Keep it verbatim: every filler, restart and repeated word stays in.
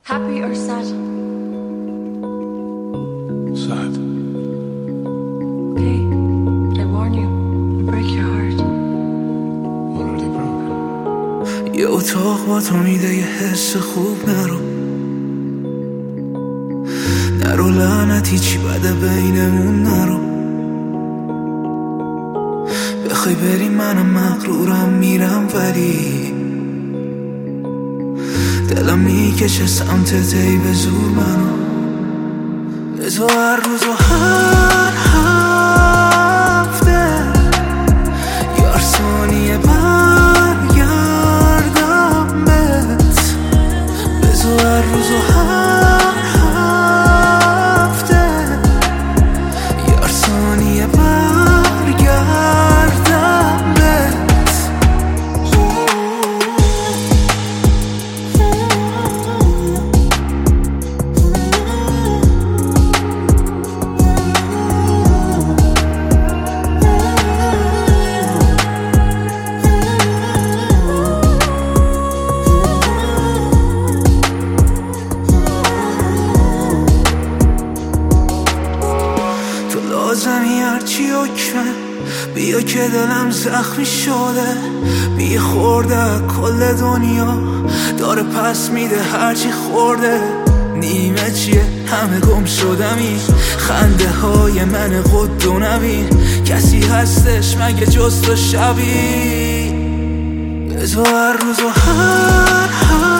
Happy or sad? Sad. Okay, but I warn you, I'll break your heart. Already broken. یه اتاق با تو میده یه حس خوب نرو نرو لعنتی چی بده بینمون نرو بخوای بری منم مغرورم میرم ولی دلم میکشه سمتت ای به زور منو به تو هر روز و هر هفته یار ثانیه برگردم بهت به تو هر روز و هر هفته یار ثانیه برگردم بهت لازمی هرچی اوکن بیا که دلم زخمی شده بیا خورده کل دنیا داره پس میده هرچی خورده نیمه چیه همه گم شدمی خنده های من قد و نبین کسی هستش مگه جز تو شبیه به تو هر روز و هر هر